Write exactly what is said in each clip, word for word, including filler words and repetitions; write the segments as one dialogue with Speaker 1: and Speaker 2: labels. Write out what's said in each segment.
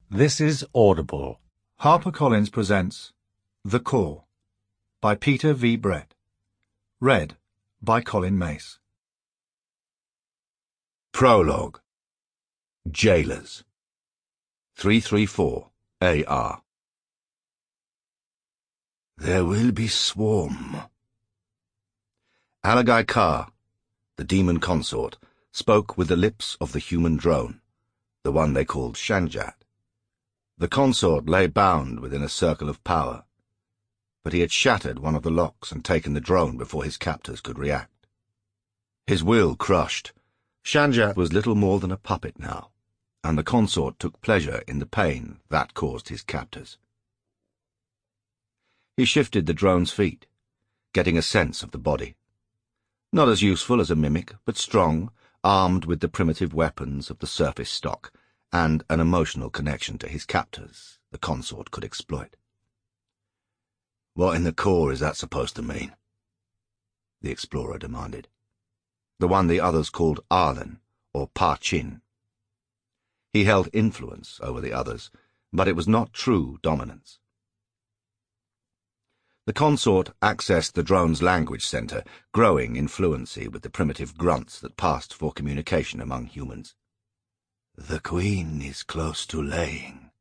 Speaker 1: This is Audible.
Speaker 2: HarperCollins presents The Core by Peter V. Brett. Read by Colin Mace.
Speaker 3: Prologue. Jailers. three thirty-four A R. There will be swarm. Alagai Ka, the demon consort, spoke with the lips of the human drone, the one they called Shanjat. The consort lay bound within a circle of power, but he had shattered one of the locks and taken the drone before his captors could react. His will crushed, Shanjat was little more than a puppet now, and the consort took pleasure in the pain that caused his captors. He shifted the drone's feet, getting a sense of the body. Not as useful as a mimic, but strong, armed with the primitive weapons of the surface stock, and an emotional connection to his captors the consort could exploit. What in the core is that supposed to mean? The explorer demanded. The one the others called Arlen, or Pa-Chin. He held influence over the others, but it was not true dominance. The consort accessed the drone's language center, growing in fluency with the primitive grunts that passed for communication among humans. The queen is close to laying.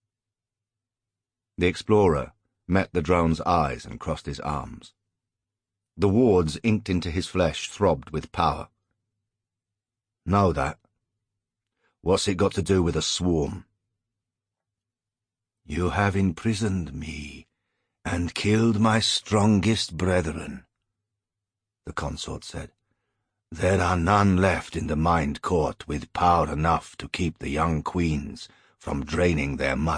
Speaker 3: The explorer met the drone's eyes and crossed his arms. The wards inked into his flesh throbbed with power. Know that. What's it got to do with a swarm? You have imprisoned me and killed my strongest brethren, the consort said. There are none left in the Mind Court with power enough to keep the young queens from draining their mothers.